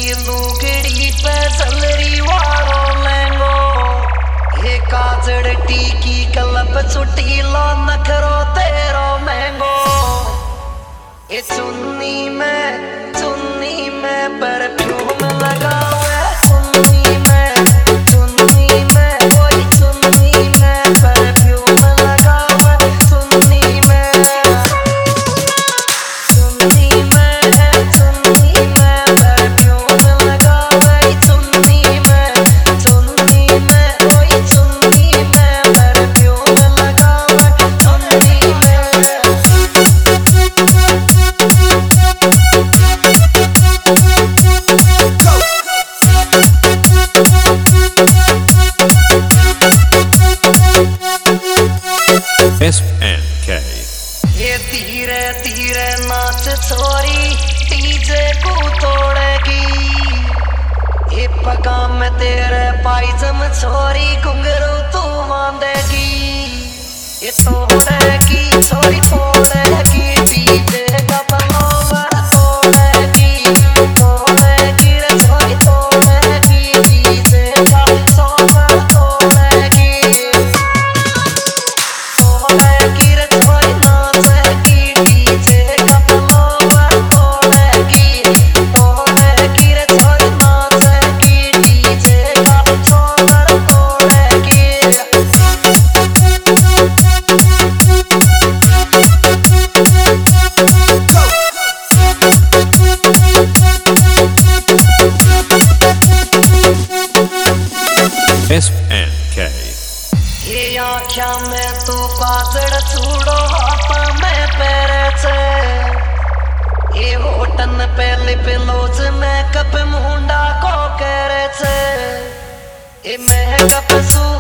लुगड़ी पे जलरी वालो लहंगो, ये काजड़ टीकी कलप चुटीला नखरो तेरो महंगो। ये चुन्नी में परफ्यूम लगा हुआ चुन्नी में कोई चुन्नी में परफ्यूम लगा हुआ चुन्नी में परफ्यूम लगा हुआ चुन्नी में कोई चुन्नी में परफ्यूम लगा हुआ चुन्नी में। SNK ये धीरे धीरे नाच छोरी डीजे को तोड़ेगी, ये पगा में तेरे पायजम छोरी घुंघरू तू बांधेगी। ये तोड़ेगी छोरी तोड़ेगी डीजे का पलोवर तोड़ेगी रे छोरी तोड़ेगी डीजे का सोवर तोड़ेगी रे छोरी नाचेगी डीजे का पलोवर तोड़ेगी रे छोरी नाचेगी डीजे का सोवर तोड़ेगी। SNK ये आँख्या में तू काजड़ चूड़ो हाथ में पैरे छे, ये होटन पे लिप लोच में कप मुंडा को करे छे, ये महकप सू